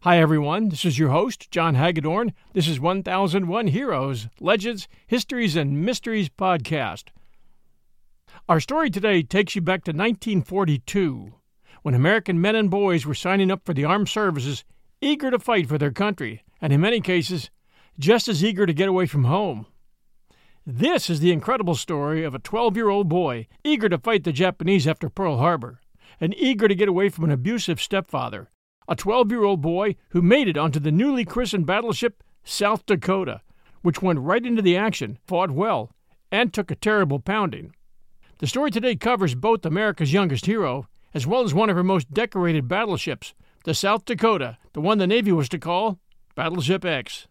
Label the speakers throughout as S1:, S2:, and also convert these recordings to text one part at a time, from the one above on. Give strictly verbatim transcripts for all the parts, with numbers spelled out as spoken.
S1: Hi, everyone. This is your host, John Hagedorn. This is one thousand one Heroes, Legends, Histories, and Mysteries podcast. Our story today takes you back to nineteen forty-two, when American men and boys were signing up for the armed services, eager to fight for their country, and in many cases, just as eager to get away from home. This is the incredible story of a twelve-year-old boy eager to fight the Japanese after Pearl Harbor, and eager to get away from an abusive stepfather. A twelve-year-old boy who made it onto the newly christened battleship South Dakota, which went right into the action, fought well, and took a terrible pounding. The story today covers both America's youngest hero, as well as one of her most decorated battleships, the South Dakota, the one the Navy was to call Battleship X.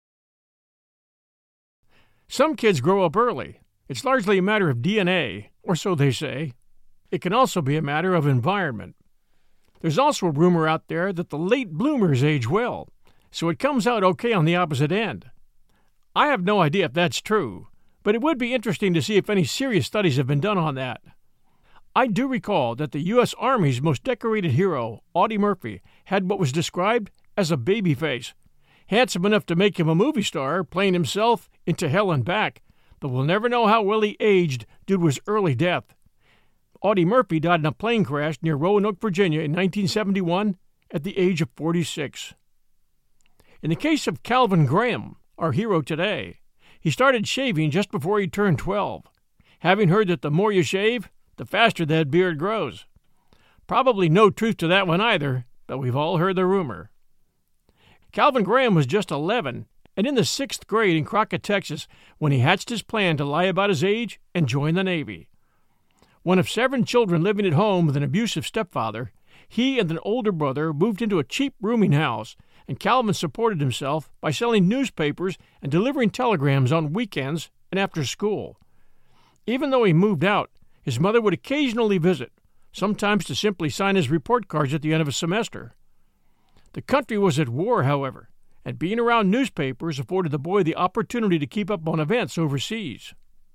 S1: Some kids grow up early. It's largely a matter of D N A, or so they say. It can also be a matter of environment. There's also a rumor out there that the late bloomers age well, so it comes out okay on the opposite end. I have no idea if that's true, but it would be interesting to see if any serious studies have been done on that. I do recall that the U S Army's most decorated hero, Audie Murphy, had what was described as a baby face, handsome enough to make him a movie star, playing himself into hell and back, but we'll never know how well he aged due to his early death. Audie Murphy died in a plane crash near Roanoke, Virginia in nineteen seventy-one at the age of forty-six. In the case of Calvin Graham, our hero today, he started shaving just before he turned twelve, having heard that the more you shave, the faster that beard grows. Probably no truth to that one either, but we've all heard the rumor. Calvin Graham was just eleven and in the sixth grade in Crockett, Texas, when he hatched his plan to lie about his age and join the Navy. One of seven children living at home with an abusive stepfather, he and an older brother moved into a cheap rooming house, and Calvin supported himself by selling newspapers and delivering telegrams on weekends and after school. Even though he moved out, his mother would occasionally visit, sometimes to simply sign his report cards at the end of a semester. The country was at war, however, and being around newspapers afforded the boy the opportunity to keep up on events overseas.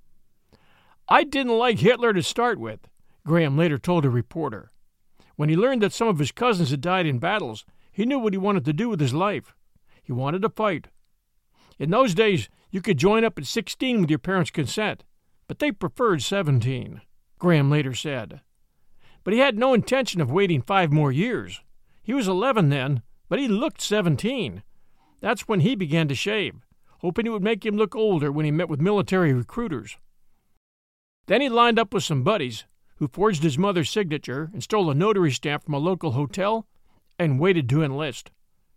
S1: I didn't like Hitler to start with, Graham later told a reporter. When he learned that some of his cousins had died in battles, he knew what he wanted to do with his life. He wanted to fight. In those days, you could join up at sixteen with your parents' consent, but they preferred seventeen, Graham later said. But he had no intention of waiting five more years. He was eleven then, but he looked seventeen. That's when he began to shave, hoping it would make him look older when he met with military recruiters. Then he lined up with some buddies who forged his mother's signature and stole a notary stamp from a local hotel and waited to enlist.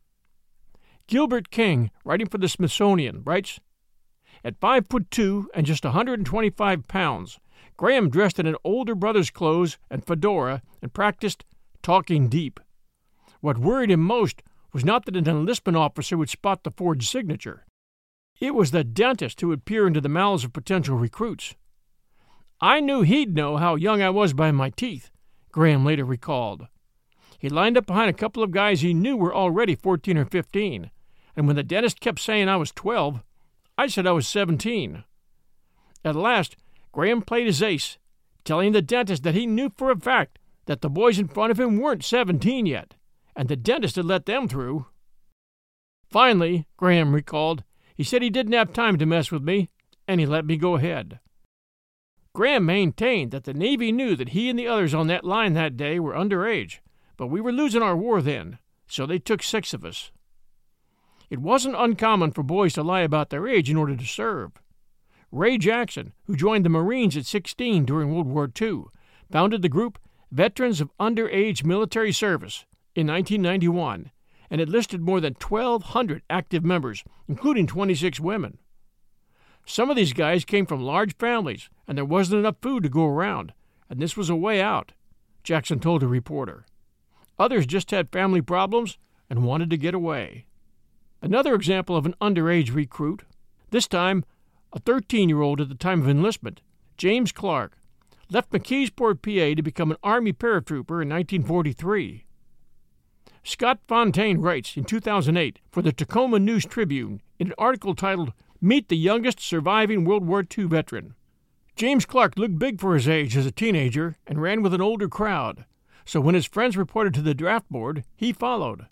S1: Gilbert King, writing for the Smithsonian, writes, "At five foot two and just one hundred twenty-five pounds, Graham dressed in an older brother's clothes and fedora and practiced talking deep. What worried him most was not that an enlistment officer would spot the forged signature. It was the dentist who would peer into the mouths of potential recruits. I knew he'd know how young I was by my teeth," Graham later recalled. He lined up behind a couple of guys he knew were already fourteen or fifteen, and when the dentist kept saying I was twelve, I said I was seventeen. At last, Graham played his ace, telling the dentist that he knew for a fact that the boys in front of him weren't seventeen yet, and the dentist had let them through. Finally, Graham recalled, he said he didn't have time to mess with me, and he let me go ahead. Graham maintained that the Navy knew that he and the others on that line that day were underage, but we were losing our war then, so they took six of us. It wasn't uncommon for boys to lie about their age in order to serve. Ray Jackson, who joined the Marines at sixteen during World War Two, founded the group Veterans of Underage Military Service in nineteen ninety-one, and enlisted more than twelve hundred active members, including twenty-six women. Some of these guys came from large families, and there wasn't enough food to go around, and this was a way out, Jackson told a reporter. Others just had family problems and wanted to get away. Another example of an underage recruit, this time a thirteen-year-old at the time of enlistment, James Clark, left McKeesport, P A to become an Army paratrooper in nineteen forty-three. Scott Fontaine writes in two thousand eight for the Tacoma News-Tribune in an article titled Meet the Youngest Surviving World War Two Veteran. James Clark looked big for his age as a teenager and ran with an older crowd, so when his friends reported to the draft board, he followed.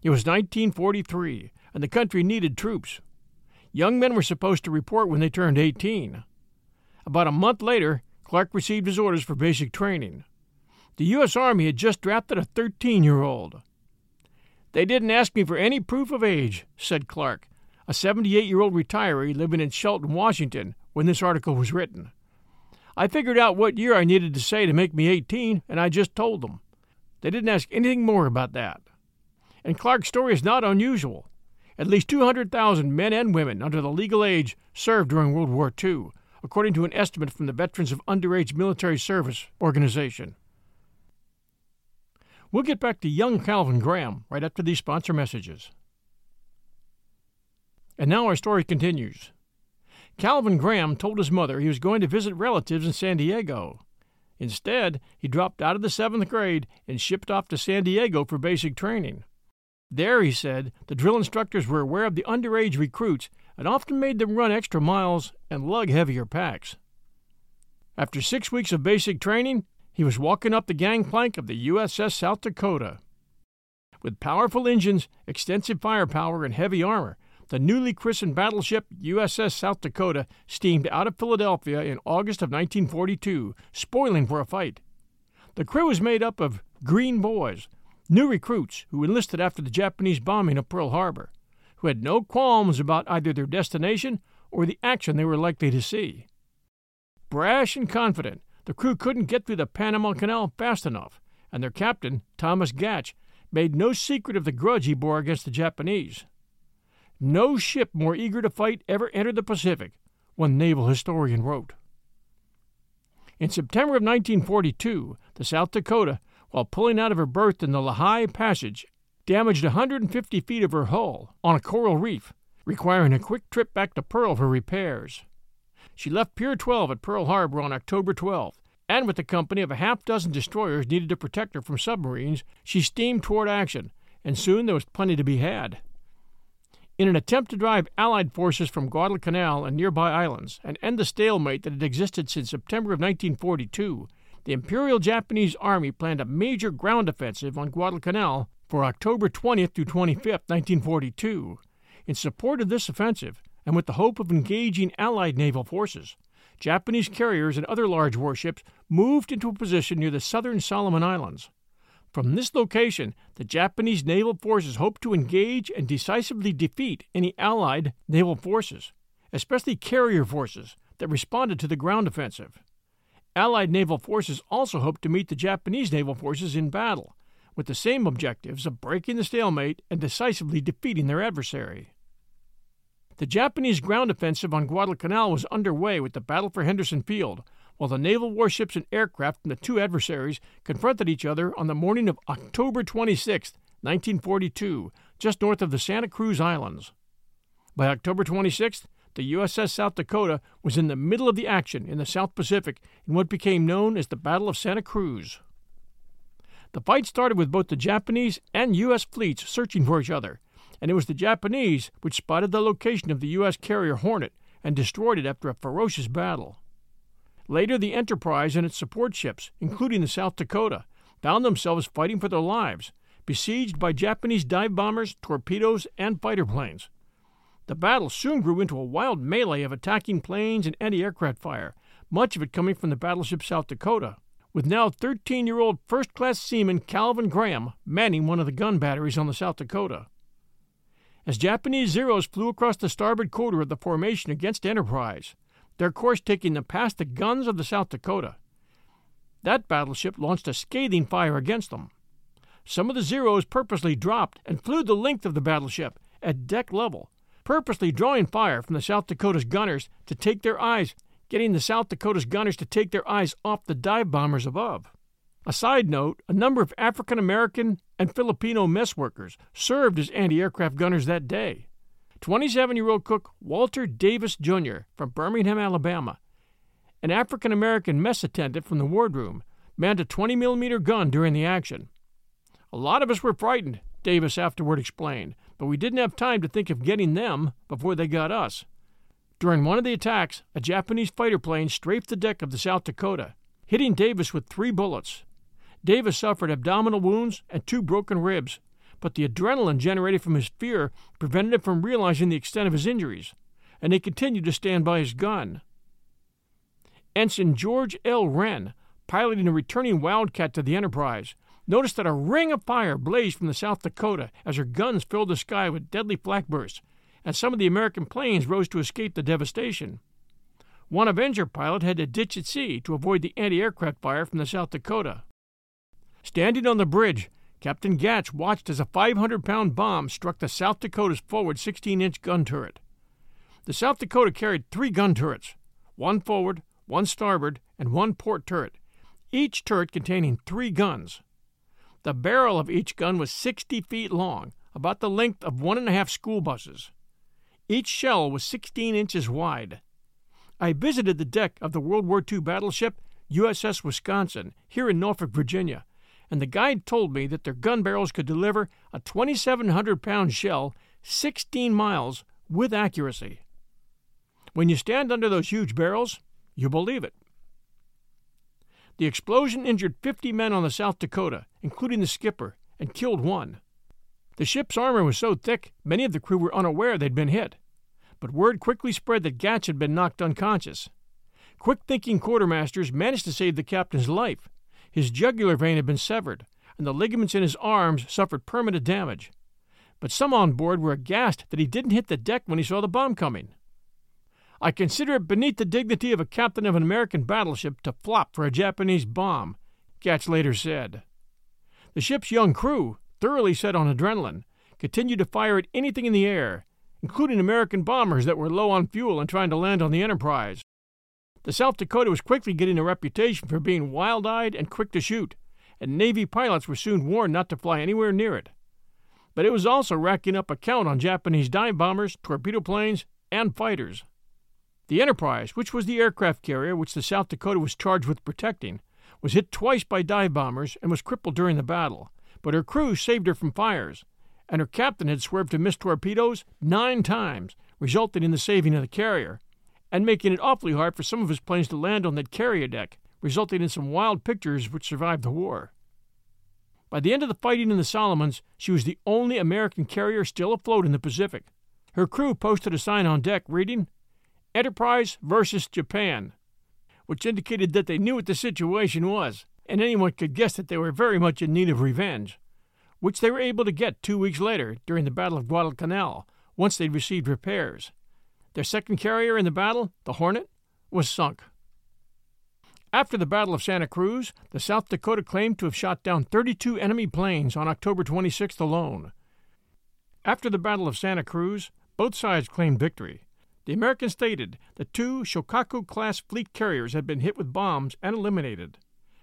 S1: It was nineteen forty-three, and the country needed troops. Young men were supposed to report when they turned eighteen. About a month later, Clark received his orders for basic training. The U S Army had just drafted a thirteen-year-old. "They didn't ask me for any proof of age," said Clark, a seventy-eight-year-old retiree living in Shelton, Washington, when this article was written. "I figured out what year I needed to say to make me eighteen, and I just told them. They didn't ask anything more about that." And Clark's story is not unusual. At least two hundred thousand men and women under the legal age served during World War Two, according to an estimate from the Veterans of Underage Military Service organization. We'll get back to young Calvin Graham right after these sponsor messages. And now our story continues. Calvin Graham told his mother he was going to visit relatives in San Diego. Instead, he dropped out of the seventh grade and shipped off to San Diego for basic training. There, he said, the drill instructors were aware of the underage recruits and often made them run extra miles and lug heavier packs. After six weeks of basic training, he was walking up the gangplank of the U S S South Dakota. With powerful engines, extensive firepower, and heavy armor, the newly christened battleship U S S South Dakota steamed out of Philadelphia in August of nineteen forty-two, spoiling for a fight. The crew was made up of green boys, new recruits who enlisted after the Japanese bombing of Pearl Harbor, who had no qualms about either their destination or the action they were likely to see. Brash and confident, the crew couldn't get through the Panama Canal fast enough, and their captain, Thomas Gatch, made no secret of the grudge he bore against the Japanese. "No ship more eager to fight ever entered the Pacific," one naval historian wrote. In September of nineteen forty-two, the South Dakota, while pulling out of her berth in the Lehigh Passage, damaged one hundred fifty feet of her hull on a coral reef, requiring a quick trip back to Pearl for repairs. She left Pier twelve at Pearl Harbor on October twelfth, and with the company of a half-dozen destroyers needed to protect her from submarines, she steamed toward action, and soon there was plenty to be had. In an attempt to drive Allied forces from Guadalcanal and nearby islands and end the stalemate that had existed since September of nineteen forty-two, the Imperial Japanese Army planned a major ground offensive on Guadalcanal for October twentieth through twenty-fifth, nineteen forty-two. In support of this offensive, and with the hope of engaging Allied naval forces, Japanese carriers and other large warships moved into a position near the southern Solomon Islands. From this location, the Japanese naval forces hoped to engage and decisively defeat any Allied naval forces, especially carrier forces that responded to the ground offensive. Allied naval forces also hoped to meet the Japanese naval forces in battle, with the same objectives of breaking the stalemate and decisively defeating their adversary. The Japanese ground offensive on Guadalcanal was underway with the battle for Henderson Field, while the naval warships and aircraft from the two adversaries confronted each other on the morning of October twenty-sixth, nineteen forty-two, just north of the Santa Cruz Islands. By October twenty-sixth, the U S S South Dakota was in the middle of the action in the South Pacific in what became known as the Battle of Santa Cruz. The fight started with both the Japanese and U S fleets searching for each other, and it was the Japanese which spotted the location of the U S carrier Hornet and destroyed it after a ferocious battle. Later, the Enterprise and its support ships, including the South Dakota, found themselves fighting for their lives, besieged by Japanese dive bombers, torpedoes, and fighter planes. The battle soon grew into a wild melee of attacking planes and anti-aircraft fire, much of it coming from the battleship South Dakota, with now thirteen-year-old first-class seaman Calvin Graham manning one of the gun batteries on the South Dakota. As Japanese Zeros flew across the starboard quarter of the formation against Enterprise, their course taking them past the guns of the South Dakota, that battleship launched a scathing fire against them. Some of the Zeros purposely dropped and flew the length of the battleship at deck level, purposely drawing fire from the South Dakota's gunners to take their eyes, getting the South Dakota's gunners to take their eyes off the dive bombers above. A side note, a number of African-American and Filipino mess workers served as anti-aircraft gunners that day. twenty-seven-year-old cook Walter Davis Junior from Birmingham, Alabama, an African-American mess attendant from the wardroom, manned a twenty millimeter gun during the action. "A lot of us were frightened," Davis afterward explained, "but we didn't have time to think of getting them before they got us." During one of the attacks, a Japanese fighter plane strafed the deck of the South Dakota, hitting Davis with three bullets. Davis suffered abdominal wounds and two broken ribs, but the adrenaline generated from his fear prevented him from realizing the extent of his injuries, and he continued to stand by his gun. Ensign George L. Wren, piloting a returning Wildcat to the Enterprise, noticed that a ring of fire blazed from the South Dakota as her guns filled the sky with deadly flak bursts, and some of the American planes rose to escape the devastation. One Avenger pilot had to ditch at sea to avoid the anti-aircraft fire from the South Dakota. Standing on the bridge, Captain Gatch watched as a five hundred pound bomb struck the South Dakota's forward sixteen inch gun turret. The South Dakota carried three gun turrets, one forward, one starboard, and one port turret, each turret containing three guns. The barrel of each gun was sixty feet long, about the length of one and a half school buses. Each shell was sixteen inches wide. I visited the deck of the World War Two battleship U S S Wisconsin here in Norfolk, Virginia, and the guide told me that their gun barrels could deliver a twenty-seven hundred pound shell sixteen miles with accuracy. When you stand under those huge barrels, you believe it. The explosion injured fifty men on the South Dakota, including the skipper, and killed one. The ship's armor was so thick, many of the crew were unaware they'd been hit. But word quickly spread that Gatch had been knocked unconscious. Quick-thinking quartermasters managed to save the captain's life. His jugular vein had been severed, and the ligaments in his arms suffered permanent damage. But some on board were aghast that he didn't hit the deck when he saw the bomb coming. "I consider it beneath the dignity of a captain of an American battleship to flop for a Japanese bomb," Gatch later said. The ship's young crew, thoroughly set on adrenaline, continued to fire at anything in the air, including American bombers that were low on fuel and trying to land on the Enterprise. The South Dakota was quickly getting a reputation for being wild-eyed and quick to shoot, and Navy pilots were soon warned not to fly anywhere near it. But it was also racking up a count on Japanese dive bombers, torpedo planes, and fighters. The Enterprise, which was the aircraft carrier which the South Dakota was charged with protecting, was hit twice by dive bombers and was crippled during the battle, but her crew saved her from fires, and her captain had swerved to miss torpedoes nine times, resulting in the saving of the carrier, and making it awfully hard for some of his planes to land on that carrier deck, resulting in some wild pictures which survived the war. By the end of the fighting in the Solomons, she was the only American carrier still afloat in the Pacific. Her crew posted a sign on deck reading, "Enterprise versus Japan," which indicated that they knew what the situation was, and anyone could guess that they were very much in need of revenge, which they were able to get two weeks later during the Battle of Guadalcanal, once they'd received repairs. Their second carrier in the battle, the Hornet, was sunk. After the Battle of Santa Cruz, the South Dakota claimed to have shot down thirty-two enemy planes on October twenty-sixth alone. After the Battle of Santa Cruz, both sides claimed victory. The Americans stated that two Shokaku-class fleet carriers had been hit with bombs and eliminated.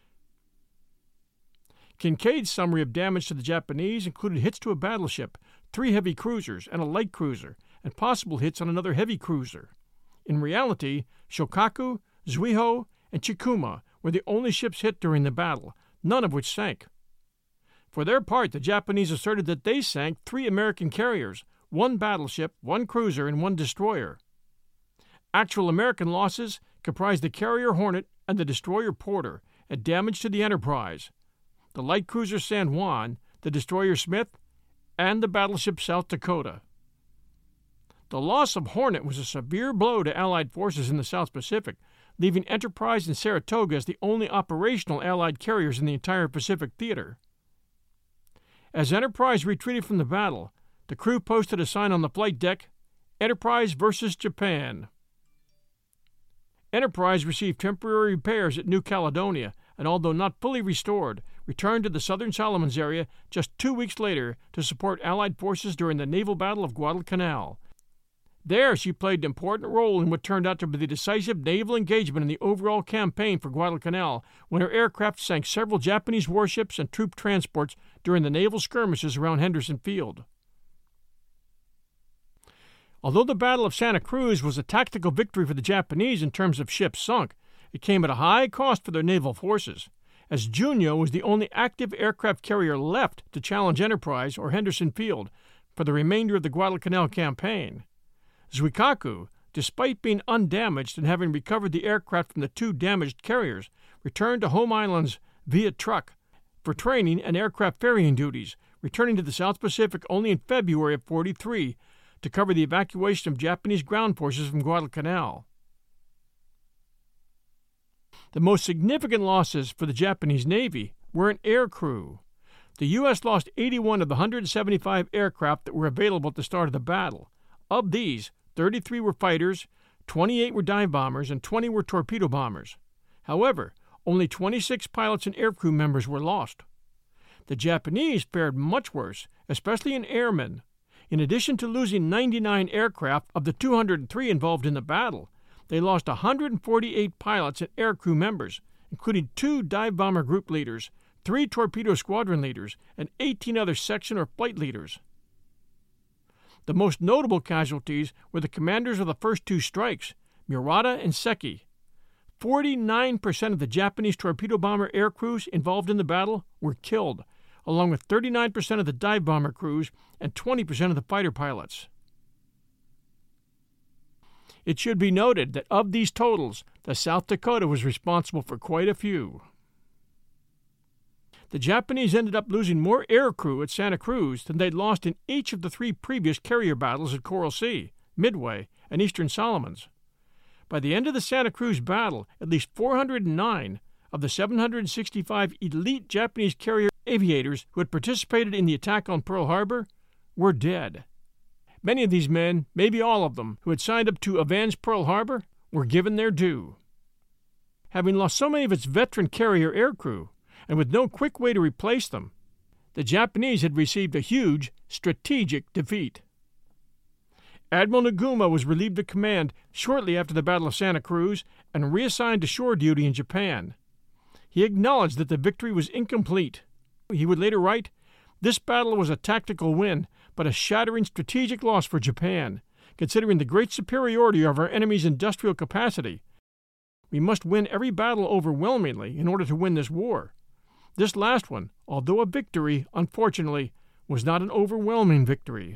S1: Kincaid's summary of damage to the Japanese included hits to a battleship, three heavy cruisers, and a light cruiser, and possible hits on another heavy cruiser. In reality, Shokaku, Zuiho, and Chikuma were the only ships hit during the battle, none of which sank. For their part, the Japanese asserted that they sank three American carriers, one battleship, one cruiser, and one destroyer. Actual American losses comprised the carrier Hornet and the destroyer Porter, and damage to the Enterprise, the light cruiser San Juan, the destroyer Smith, and the battleship South Dakota. The loss of Hornet was a severe blow to Allied forces in the South Pacific, leaving Enterprise and Saratoga as the only operational Allied carriers in the entire Pacific theater. As Enterprise retreated from the battle, the crew posted a sign on the flight deck, "Enterprise versus Japan." Enterprise received temporary repairs at New Caledonia, and although not fully restored, returned to the southern Solomons area just two weeks later to support Allied forces during the naval battle of Guadalcanal. There she played an important role in what turned out to be the decisive naval engagement in the overall campaign for Guadalcanal, when her aircraft sank several Japanese warships and troop transports during the naval skirmishes around Henderson Field. Although the Battle of Santa Cruz was a tactical victory for the Japanese in terms of ships sunk, it came at a high cost for their naval forces, as Junyo was the only active aircraft carrier left to challenge Enterprise or Henderson Field for the remainder of the Guadalcanal campaign. Zuikaku, despite being undamaged and having recovered the aircraft from the two damaged carriers, returned to home islands via truck for training and aircraft ferrying duties, returning to the South Pacific only in February of forty-three to cover the evacuation of Japanese ground forces from Guadalcanal. The most significant losses for the Japanese Navy were in air crew. The U S lost eighty-one of the one hundred seventy-five aircraft that were available at the start of the battle. Of these, thirty-three were fighters, twenty-eight were dive bombers, and twenty were torpedo bombers. However, only twenty-six pilots and aircrew members were lost. The Japanese fared much worse, especially in airmen. In addition to losing ninety-nine aircraft of the two hundred three involved in the battle, they lost one hundred forty-eight pilots and aircrew members, including two dive bomber group leaders, three torpedo squadron leaders, and eighteen other section or flight leaders. The most notable casualties were the commanders of the first two strikes, Murata and Seki. forty-nine percent of the Japanese torpedo bomber air crews involved in the battle were killed, along with thirty-nine percent of the dive bomber crews and twenty percent of the fighter pilots. It should be noted that of these totals, the South Dakota was responsible for quite a few. The Japanese ended up losing more air crew at Santa Cruz than they'd lost in each of the three previous carrier battles at Coral Sea, Midway, and Eastern Solomons. By the end of the Santa Cruz battle, at least four hundred nine of the seven hundred sixty-five elite Japanese carrier aviators who had participated in the attack on Pearl Harbor were dead. Many of these men, maybe all of them, who had signed up to avenge Pearl Harbor, were given their due. Having lost so many of its veteran carrier aircrew, and with no quick way to replace them, the Japanese had received a huge strategic defeat. Admiral Naguma was relieved of command shortly after the Battle of Santa Cruz and reassigned to shore duty in Japan. He acknowledged that the victory was incomplete. He would later write, "This battle was a tactical win, but a shattering strategic loss for Japan, considering the great superiority of our enemy's industrial capacity. We must win every battle overwhelmingly in order to win this war. This last one, although a victory, unfortunately, was not an overwhelming victory."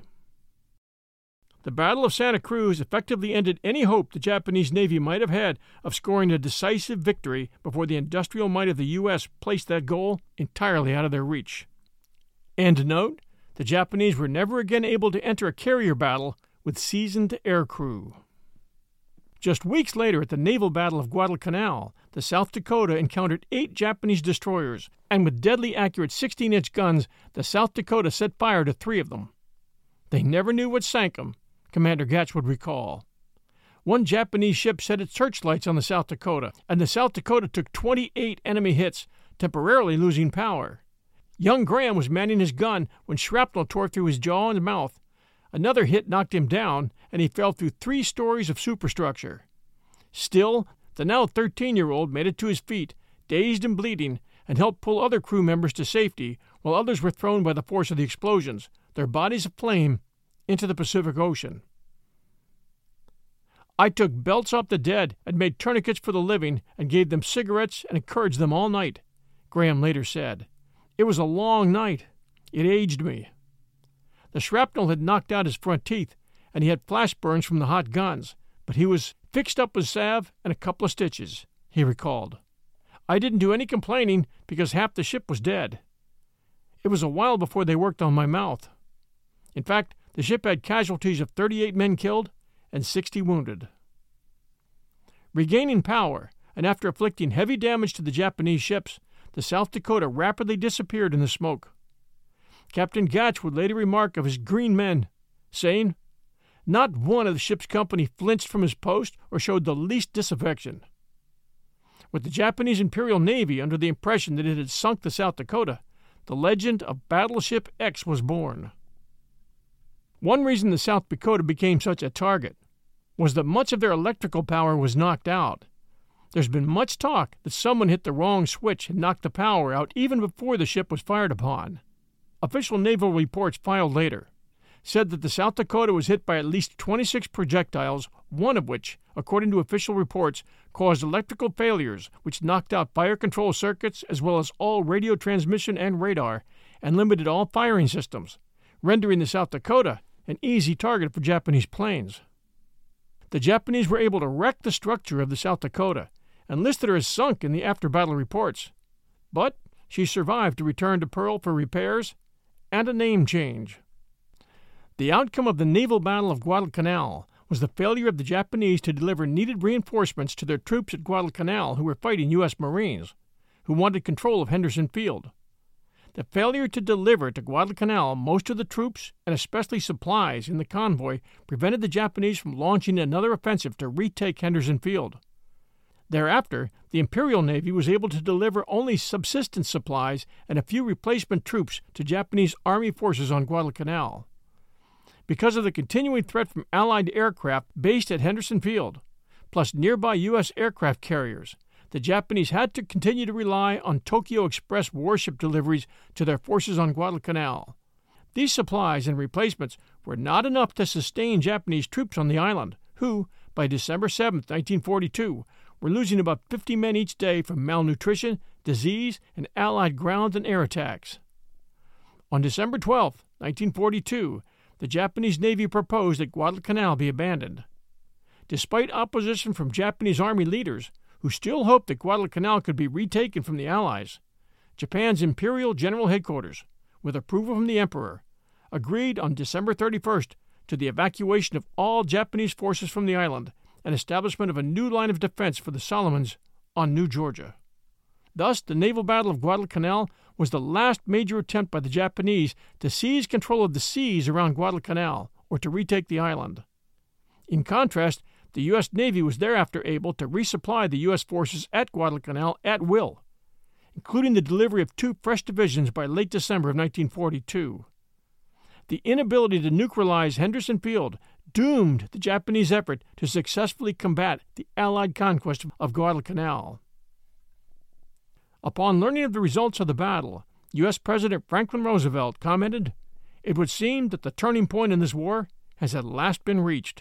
S1: The Battle of Santa Cruz effectively ended any hope the Japanese Navy might have had of scoring a decisive victory before the industrial might of the U S placed that goal entirely out of their reach. And note, the Japanese were never again able to enter a carrier battle with seasoned aircrew. Just weeks later, at the naval battle of Guadalcanal, the South Dakota encountered eight Japanese destroyers, and with deadly accurate sixteen-inch guns, the South Dakota set fire to three of them. They never knew what sank them, Commander Gatch would recall. One Japanese ship set its searchlights on the South Dakota, and the South Dakota took twenty-eight enemy hits, temporarily losing power. Young Graham was manning his gun when shrapnel tore through his jaw and mouth. Another hit knocked him down, and he fell through three stories of superstructure. Still, the now thirteen-year-old made it to his feet, dazed and bleeding, and helped pull other crew members to safety, while others were thrown by the force of the explosions, their bodies aflame, into the Pacific Ocean. "I took belts off the dead and made tourniquets for the living and gave them cigarettes and encouraged them all night," Graham later said. "It was a long night. It aged me." The shrapnel had knocked out his front teeth, and he had flash burns from the hot guns, but he was fixed up with salve and a couple of stitches, he recalled. "I didn't do any complaining because half the ship was dead. It was a while before they worked on my mouth. In fact, the ship had casualties of thirty-eight men killed and sixty wounded." Regaining power, and after inflicting heavy damage to the Japanese ships, the South Dakota rapidly disappeared in the smoke. Captain Gatch would later remark of his green men, saying, "Not one of the ship's company flinched from his post or showed the least disaffection." With the Japanese Imperial Navy under the impression that it had sunk the South Dakota, the legend of Battleship X was born. One reason the South Dakota became such a target was that much of their electrical power was knocked out. There's been much talk that someone hit the wrong switch and knocked the power out even before the ship was fired upon. Official naval reports filed later said that the South Dakota was hit by at least twenty-six projectiles, one of which, according to official reports, caused electrical failures which knocked out fire control circuits as well as all radio transmission and radar, and limited all firing systems, rendering the South Dakota an easy target for Japanese planes. The Japanese were able to wreck the structure of the South Dakota and listed her as sunk in the after-battle reports, but she survived to return to Pearl for repairs and a name change. The outcome of the naval battle of Guadalcanal was the failure of the Japanese to deliver needed reinforcements to their troops at Guadalcanal who were fighting U S Marines, who wanted control of Henderson Field. The failure to deliver to Guadalcanal most of the troops, and especially supplies, in the convoy prevented the Japanese from launching another offensive to retake Henderson Field. Thereafter, the Imperial Navy was able to deliver only subsistence supplies and a few replacement troops to Japanese Army forces on Guadalcanal. Because of the continuing threat from Allied aircraft based at Henderson Field, plus nearby U S aircraft carriers, the Japanese had to continue to rely on Tokyo Express warship deliveries to their forces on Guadalcanal. These supplies and replacements were not enough to sustain Japanese troops on the island, who, by December seventh, nineteen forty-two, were losing about fifty men each day from malnutrition, disease, and Allied ground and air attacks. On December twelfth, nineteen forty-two, the Japanese Navy proposed that Guadalcanal be abandoned. Despite opposition from Japanese Army leaders, who still hoped that Guadalcanal could be retaken from the Allies, Japan's Imperial General Headquarters, with approval from the Emperor, agreed on December thirty-first to the evacuation of all Japanese forces from the island and establishment of a new line of defense for the Solomons on New Georgia. Thus, the naval battle of Guadalcanal was the last major attempt by the Japanese to seize control of the seas around Guadalcanal or to retake the island. In contrast, the U S Navy was thereafter able to resupply the U S forces at Guadalcanal at will, including the delivery of two fresh divisions by late December of nineteen forty-two. The inability to neutralize Henderson Field doomed the Japanese effort to successfully combat the Allied conquest of Guadalcanal. Upon learning of the results of the battle, U S President Franklin Roosevelt commented, "It would seem that the turning point in this war has at last been reached."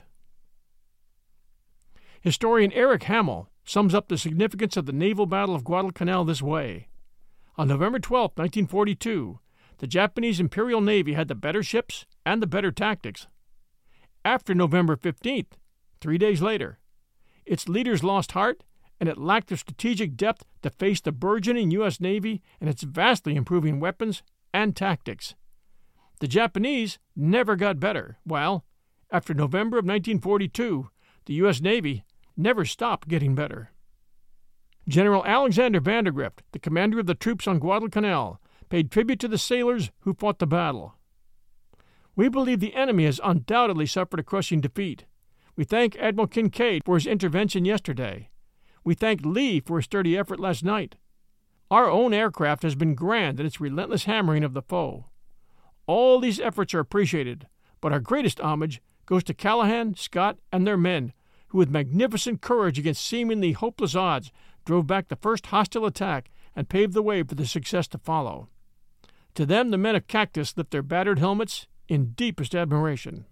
S1: Historian Eric Hamill sums up the significance of the naval battle of Guadalcanal this way. On November twelfth, nineteen forty-two, the Japanese Imperial Navy had the better ships and the better tactics. After November fifteenth, three days later, its leaders lost heart and it lacked the strategic depth to face the burgeoning U S Navy and its vastly improving weapons and tactics. The Japanese never got better, while, after November of nineteen forty-two, the U S Navy never stopped getting better. General Alexander Vandergrift, the commander of the troops on Guadalcanal, paid tribute to the sailors who fought the battle. "We believe the enemy has undoubtedly suffered a crushing defeat. We thank Admiral Kinkaid for his intervention yesterday. We thank Lee for his sturdy effort last night. Our own aircraft has been grand in its relentless hammering of the foe. All these efforts are appreciated, but our greatest homage goes to Callahan, Scott, and their men, who with magnificent courage against seemingly hopeless odds drove back the first hostile attack and paved the way for the success to follow. To them the men of Cactus lift their battered helmets in deepest admiration."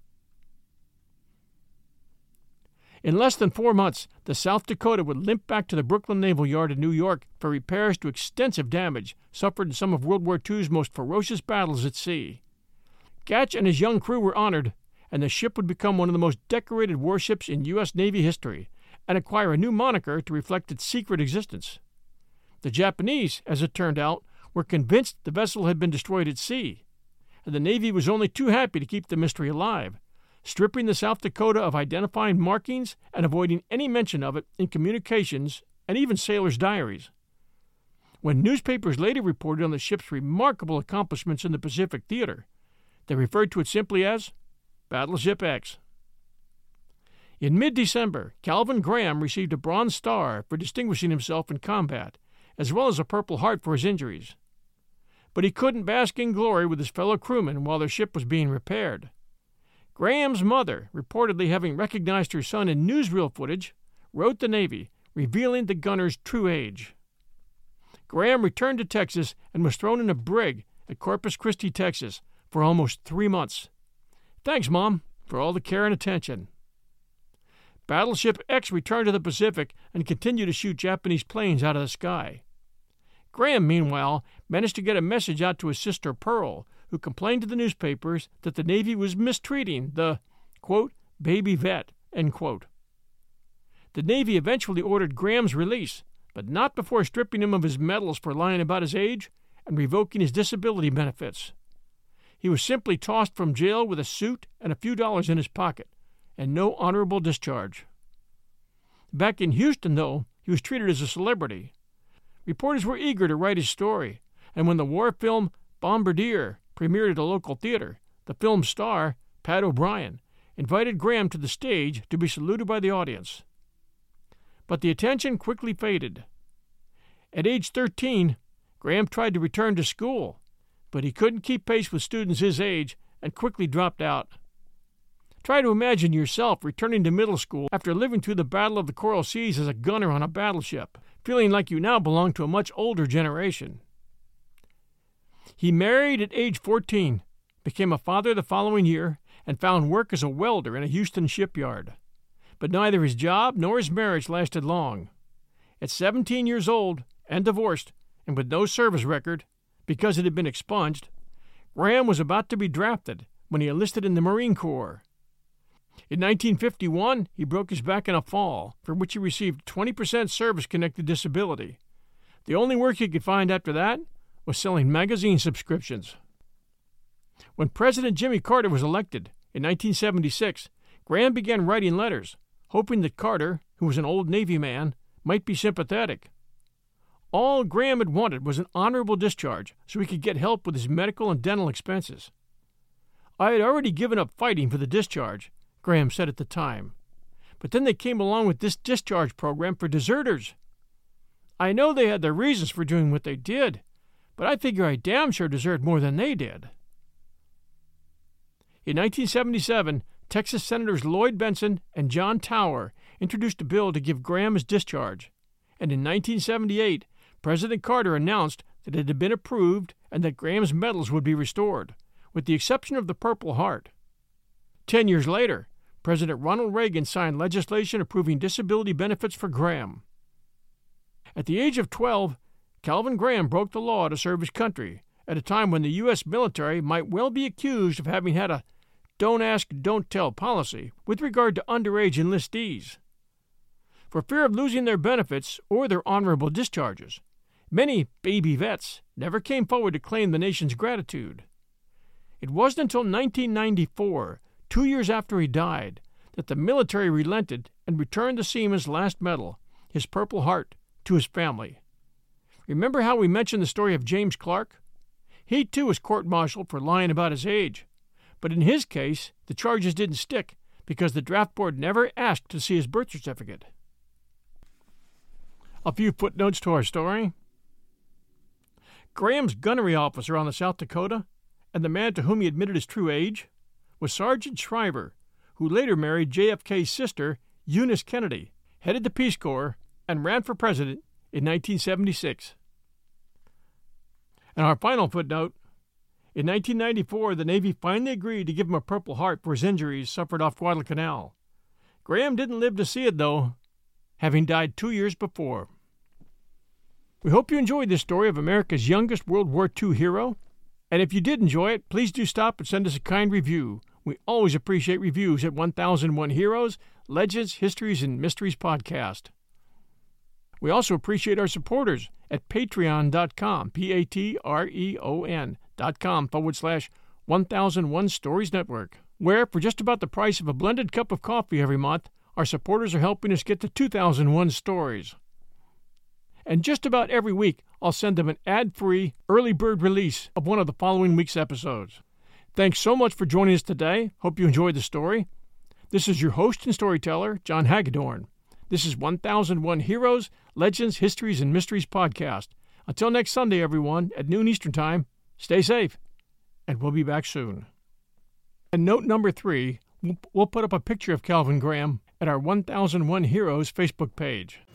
S1: In less than four months, the South Dakota would limp back to the Brooklyn Naval Yard in New York for repairs to extensive damage suffered in some of World War Two's most ferocious battles at sea. Gatch and his young crew were honored, and the ship would become one of the most decorated warships in U S Navy history and acquire a new moniker to reflect its secret existence. The Japanese, as it turned out, were convinced the vessel had been destroyed at sea, and the Navy was only too happy to keep the mystery alive, stripping the South Dakota of identifying markings and avoiding any mention of it in communications and even sailors' diaries. When newspapers later reported on the ship's remarkable accomplishments in the Pacific theater, they referred to it simply as Battleship X. In mid-December, Calvin Graham received a Bronze Star for distinguishing himself in combat, as well as a Purple Heart for his injuries. But he couldn't bask in glory with his fellow crewmen while their ship was being repaired. Graham's mother, reportedly having recognized her son in newsreel footage, wrote the Navy, revealing the gunner's true age. Graham returned to Texas and was thrown in a brig at Corpus Christi, Texas, for almost three months. "Thanks, Mom, for all the care and attention." Battleship X returned to the Pacific and continued to shoot Japanese planes out of the sky. Graham, meanwhile, managed to get a message out to his sister Pearl, who complained to the newspapers that the Navy was mistreating the, quote, baby vet, end quote. The Navy eventually ordered Graham's release, but not before stripping him of his medals for lying about his age and revoking his disability benefits. he was simply tossed from jail with a suit and a few dollars in his pocket, and no honorable discharge. Back in Houston, though, he was treated as a celebrity. Reporters were eager to write his story, and when the war film Bombardier premiered at a local theater, the film's star, Pat O'Brien, invited Graham to the stage to be saluted by the audience. But the attention quickly faded. At age thirteen, Graham tried to return to school, but he couldn't keep pace with students his age and quickly dropped out. Try to imagine yourself returning to middle school after living through the Battle of the Coral Seas as a gunner on a battleship, feeling like you now belong to a much older generation. He married at age fourteen, became a father the following year, and found work as a welder in a Houston shipyard. But neither his job nor his marriage lasted long. At seventeen years old and divorced, and with no service record, because it had been expunged, Graham was about to be drafted when he enlisted in the Marine Corps. In nineteen fifty-one, he broke his back in a fall, for which he received twenty percent service-connected disability. The only work he could find after that was selling magazine subscriptions. When President Jimmy Carter was elected in nineteen seventy-six, Graham began writing letters, hoping that Carter, who was an old Navy man, might be sympathetic. All Graham had wanted was an honorable discharge so he could get help with his medical and dental expenses. "I had already given up fighting for the discharge," Graham said at the time. "But then they came along with this discharge program for deserters. I know they had their reasons for doing what they did, but I figure I damn sure deserved more than they did." In nineteen seventy-seven, Texas Senators Lloyd Bentsen and John Tower introduced a bill to give Graham his discharge, and in nineteen seventy-eight, President Carter announced that it had been approved and that Graham's medals would be restored, with the exception of the Purple Heart. Ten years later, President Ronald Reagan signed legislation approving disability benefits for Graham. At the age of twelve, Calvin Graham broke the law to serve his country at a time when the U S military might well be accused of having had a don't ask, don't tell policy with regard to underage enlistees. For fear of losing their benefits or their honorable discharges, many baby vets never came forward to claim the nation's gratitude. It wasn't until nineteen ninety-four, two years after he died, that the military relented and returned the seaman's last medal, his Purple Heart, to his family. Remember how we mentioned the story of James Clark? He too was court-martialed for lying about his age, but in his case, the charges didn't stick because the draft board never asked to see his birth certificate. A few footnotes to our story. Graham's gunnery officer on the South Dakota, and the man to whom he admitted his true age, was Sergeant Shriver, who later married J F K's sister, Eunice Kennedy, headed the Peace Corps, and ran for president in nineteen seventy-six. And our final footnote, in nineteen ninety-four, the Navy finally agreed to give him a Purple Heart for his injuries suffered off Guadalcanal. Graham didn't live to see it, though, having died two years before. We hope you enjoyed this story of America's youngest World War Two hero, and if you did enjoy it, please do stop and send us a kind review. We always appreciate reviews at one thousand one Heroes, Legends, Histories, and Mysteries Podcast. We also appreciate our supporters at patreon dot com, P A T R E O N dot com forward slash one thousand one Stories Network, where for just about the price of a blended cup of coffee every month, our supporters are helping us get to two thousand one stories. And just about every week, I'll send them an ad-free early bird release of one of the following week's episodes. Thanks so much for joining us today. Hope you enjoyed the story. This is your host and storyteller, John Hagedorn. This is one thousand one Heroes, Legends, Histories, and Mysteries Podcast. Until next Sunday, everyone, at noon Eastern Time, stay safe, and we'll be back soon. And note number three, we'll put up a picture of Calvin Graham at our one thousand one Heroes Facebook page.